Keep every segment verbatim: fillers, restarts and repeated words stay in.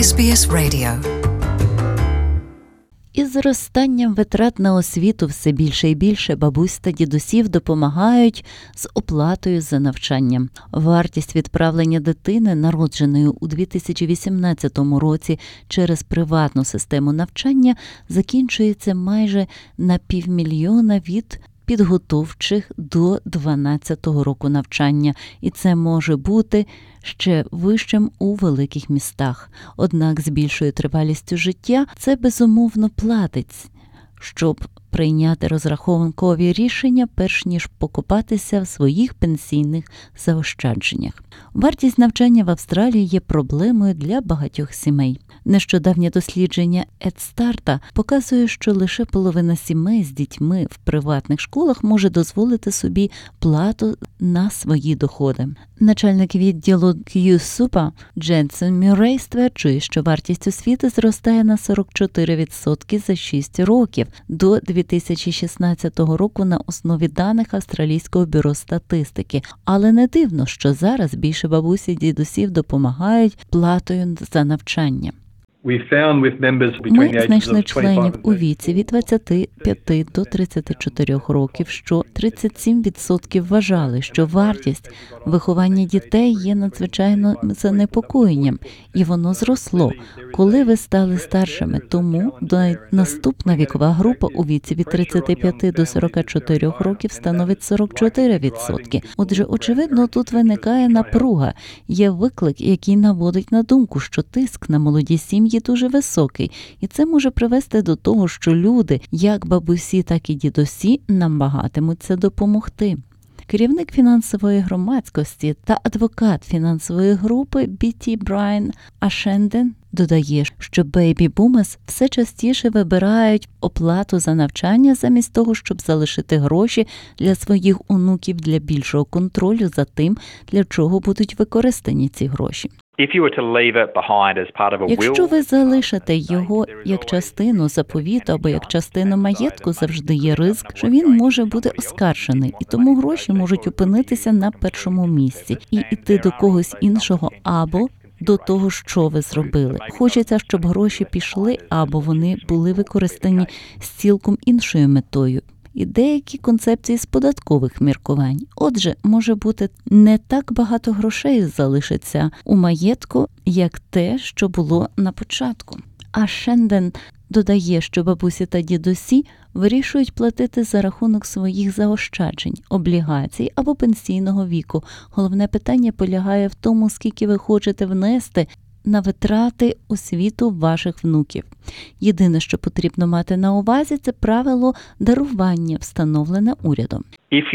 Ес Бі Ес Radio. Із зростанням витрат на освіту все більше і більше бабусь та дідусів допомагають з оплатою за навчання. Вартість відправлення дитини, народженої у дві тисячі вісімнадцятому році через приватну систему навчання, закінчується майже на півмільйона від підготовчих до дванадцятого року навчання, і це може бути ще вищим у великих містах. Однак з більшою тривалістю життя це безумовно платить, щоб прийняти розрахункові рішення, перш ніж покопатися в своїх пенсійних заощадженнях. Вартість навчання в Австралії є проблемою для багатьох сімей. Нещодавнє дослідження Ед-Старта показує, що лише половина сімей з дітьми в приватних школах може дозволити собі плату на свої доходи. Начальник відділу Q-Super Дженсен Мюррей стверджує, що вартість освіти зростає на сорок чотири відсотки за шість років до дві тисячі шістнадцятого року на основі даних Австралійського бюро статистики. Але не дивно, що зараз більше бабусі і дідусів допомагають платою за навчання. Ми знайшли членів у віці від двадцяти п'яти до тридцяти чотирьох років, що тридцять сім відсотків вважали, що вартість виховання дітей є надзвичайно занепокоєнням, і воно зросло, коли ви стали старшими. Тому наступна вікова група у віці від тридцяти п'яти до сорока чотирьох років становить сорок чотири відсотки. Отже, очевидно, тут виникає напруга. Є виклик, який наводить на думку, що тиск на молоді сім'ї є дуже високий, і це може привести до того, що люди, як бабусі, так і дідусі, намагатимуться допомогти. Керівник фінансової громадськості та адвокат фінансової групи бі ті Брайан Ашенден додає, що бейбі-бумерс все частіше вибирають оплату за навчання замість того, щоб залишити гроші для своїх онуків для більшого контролю за тим, для чого будуть використані ці гроші. Якщо ви залишите його як частину заповіту або як частину маєтку, завжди є ризик, що він може бути оскаржений, і тому гроші можуть опинитися на першому місці і йти до когось іншого або до того, що ви зробили. Хочеться, щоб гроші пішли або вони були використані з цілком іншою метою. І деякі концепції з податкових міркувань. Отже, може бути, не так багато грошей залишиться у маєтку, як те, що було на початку. А Шенден додає, що бабусі та дідусі вирішують платити за рахунок своїх заощаджень, облігацій або пенсійного віку. Головне питання полягає в тому, скільки ви хочете внести на витрати освіту ваших внуків. Єдине, що потрібно мати на увазі, це правило дарування, встановлене урядом.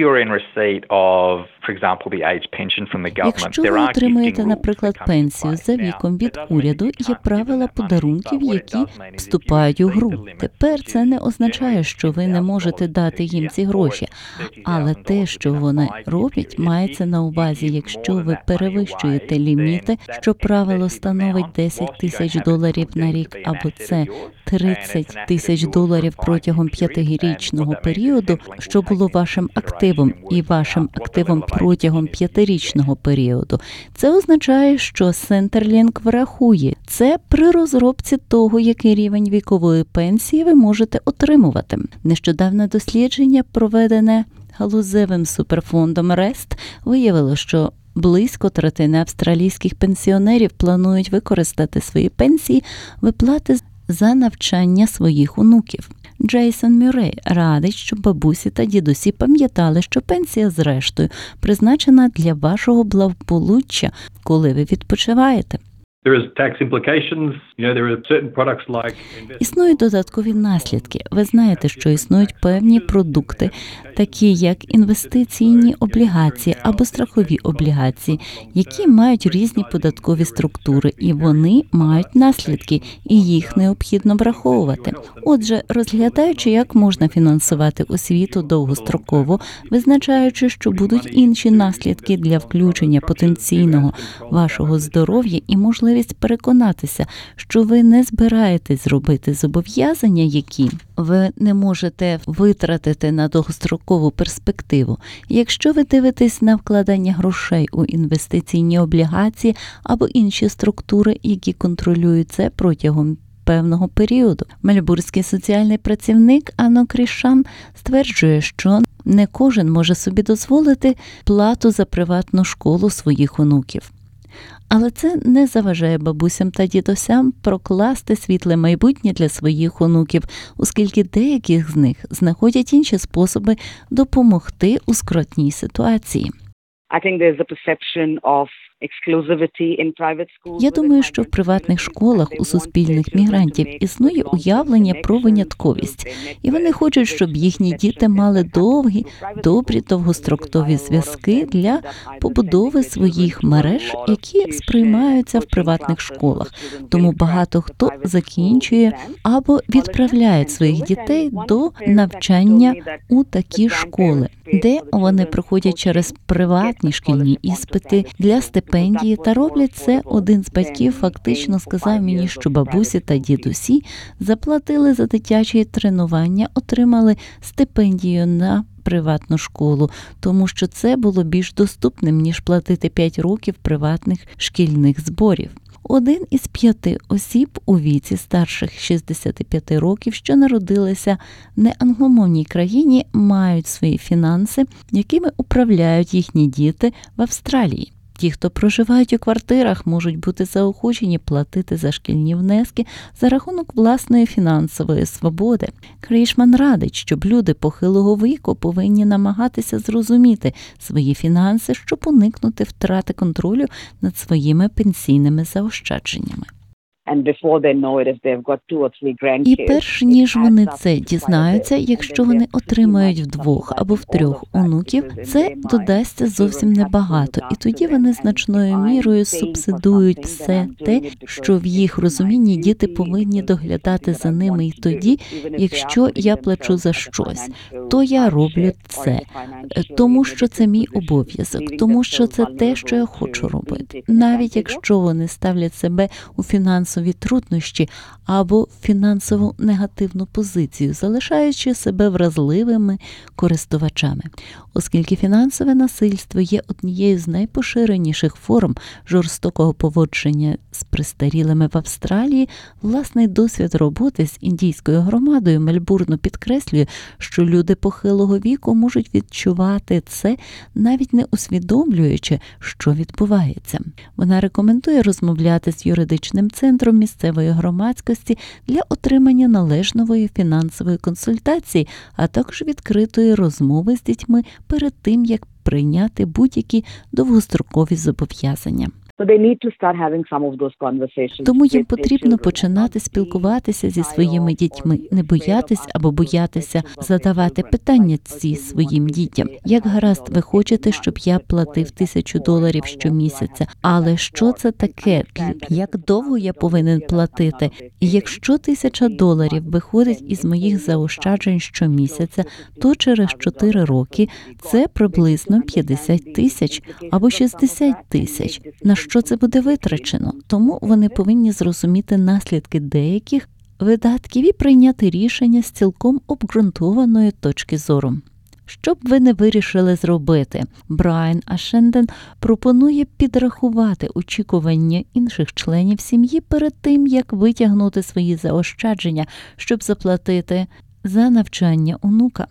Якщо ви отримуєте, наприклад, пенсію за віком від уряду, є правила подарунків, які вступають у гру. Тепер це не означає, що ви не можете дати їм ці гроші, але те, що вони роблять, мається на увазі, якщо ви перевищуєте ліміти, що правило становить десять тисяч доларів на рік, або це тридцять тисяч доларів протягом п'ятирічного періоду, що було вашим активом, і вашим активом протягом п'ятирічного періоду. Це означає, що Centrelink врахує це при розробці того, який рівень вікової пенсії ви можете отримувати. Нещодавне дослідження, проведене галузевим суперфондом Рест, виявило, що близько третини австралійських пенсіонерів планують використати свої пенсії виплати за навчання своїх онуків. Джейсон Мюррей радить, щоб бабусі та дідусі пам'ятали, що пенсія, зрештою, призначена для вашого благополуччя, коли ви відпочиваєте. Існують додаткові наслідки. Ви знаєте, що існують певні продукти, такі як інвестиційні облігації або страхові облігації, які мають різні податкові структури, і вони мають наслідки, і їх необхідно враховувати. Отже, розглядаючи, як можна фінансувати освіту довгостроково, визначаючи, що будуть інші наслідки для включення потенційного вашого здоров'я і можливості можливість переконатися, що ви не збираєтесь зробити зобов'язання, які ви не можете витратити на довгострокову перспективу. Якщо ви дивитесь на вкладання грошей у інвестиційні облігації або інші структури, які контролюють це протягом певного періоду. Мельбурнський соціальний працівник Анно Крішан стверджує, що не кожен може собі дозволити плату за приватну школу своїх онуків. Але це не заважає бабусям та дідусям прокласти світле майбутнє для своїх онуків, оскільки деякі з них знаходять інші способи допомогти у скрутній ситуації. Я думаю, що в приватних школах у суспільних мігрантів існує уявлення про винятковість, і вони хочуть, щоб їхні діти мали довгі, добрі довгострокові зв'язки для побудови своїх мереж, які сприймаються в приватних школах. Тому багато хто закінчує або відправляє своїх дітей до навчання у такі школи, де вони проходять через приватні шкільні іспити для стипендії та роблять це. Один з батьків фактично сказав мені, що бабусі та дідусі заплатили за дитячі тренування, отримали стипендію на приватну школу, тому що це було більш доступним, ніж платити п'ять років приватних шкільних зборів. Один із п'яти осіб у віці старших шістдесят п'ять років, що народилися в неангломовній країні, мають свої фінанси, якими управляють їхні діти в Австралії. Ті, хто проживають у квартирах, можуть бути заохочені платити за шкільні внески за рахунок власної фінансової свободи. Крішман радить, щоб люди похилого віку повинні намагатися зрозуміти свої фінанси, щоб уникнути втрати контролю над своїми пенсійними заощадженнями. І перш ніж вони це дізнаються, якщо вони отримають вдвох або в трьох онуків, це додасться зовсім небагато. І тоді вони значною мірою субсидують все те, що в їх розумінні діти повинні доглядати за ними. І тоді, якщо я плачу за щось, то я роблю це, тому що це мій обов'язок, тому що це те, що я хочу робити. Навіть якщо вони ставлять себе у фінансові труднощі або фінансову негативну позицію, залишаючи себе вразливими користувачами. Оскільки фінансове насильство є однією з найпоширеніших форм жорстокого поводження з престарілими в Австралії, власний досвід роботи з індійською громадою Мельбурну підкреслює, що люди похилого віку можуть відчувати це, навіть не усвідомлюючи, що відбувається. Вона рекомендує розмовляти з юридичним центром місцевої громадськості для отримання належної фінансової консультації, а також відкритої розмови з дітьми перед тим, як прийняти будь-які довгострокові зобов'язання. Тому їм потрібно починати спілкуватися зі своїми дітьми, не боятись або боятися задавати питання ці своїм дітям. Як гаразд, ви хочете, щоб я платив тисячу доларів щомісяця, але що це таке? Як довго я повинен платити? І якщо тисяча доларів виходить із моїх заощаджень щомісяця, то через чотири роки це приблизно п'ятдесят тисяч або шістдесят тисяч. На що це буде витрачено? Тому вони повинні зрозуміти наслідки деяких видатків і прийняти рішення з цілком обґрунтованої точки зору. Що б ви не вирішили зробити, Брайан Ашенден пропонує підрахувати очікування інших членів сім'ї перед тим, як витягнути свої заощадження, щоб заплатити за навчання онука.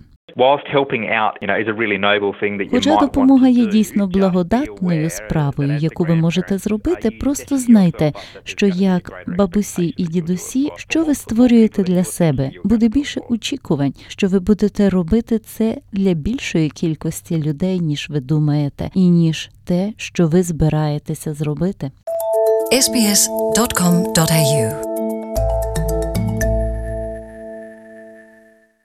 Хоча допомога є дійсно благодатною справою, яку ви можете зробити, просто знайте, що як бабусі і дідусі, що ви створюєте для себе, буде більше очікувань, що ви будете робити це для більшої кількості людей, ніж ви думаєте, і ніж те, що ви збираєтеся зробити. ес бі ес крапка ком крапка ей ю